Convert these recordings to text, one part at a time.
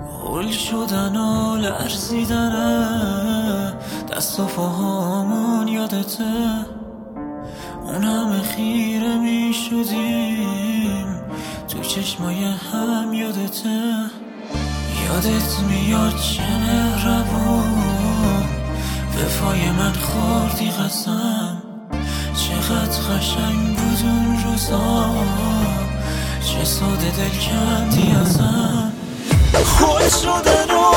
هول شدن و لرزیدن دست و پاهامون یادته، اون همه خیره می شدیم تو چشمای هم یادته. یادت میاد چه مهربون وفای من خوردی قسم، چقدر قشنگ بود اون روزا، چه ساده دل کندی ازم. خود شدن و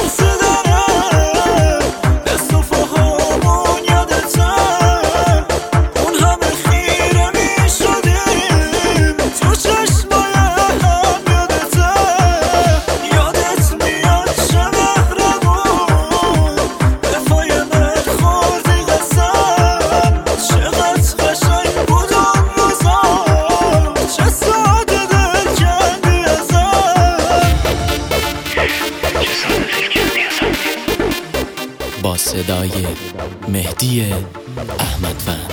لرزیدن دست و پاهامون یادته، اون همه خیره می شدیم تو چشمای هم یادته. یادت میاد چه مهربون وفای من خوردی قسم، چقدر قشنگ بود اون روزا، چه ساده دل کندی ازم. با صدای مهدی احمدوند.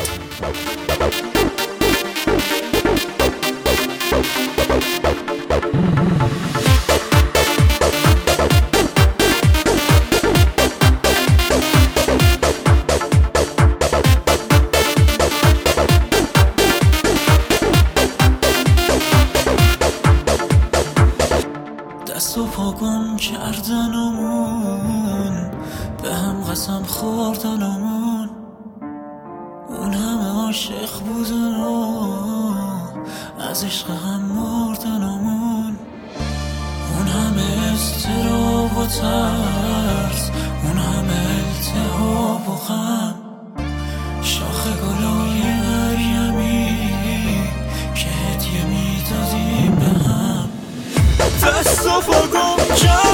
دست و پا گم کردنمون، به هم قسم خوردنمون، اون همه عاشق بودن و از عشق هم مردنمون، اون همه اضطراب و ترس، اون همه التهاب و غم، شاخ گلای مریمی که هدیه میدادیم به هم. دست و پا گم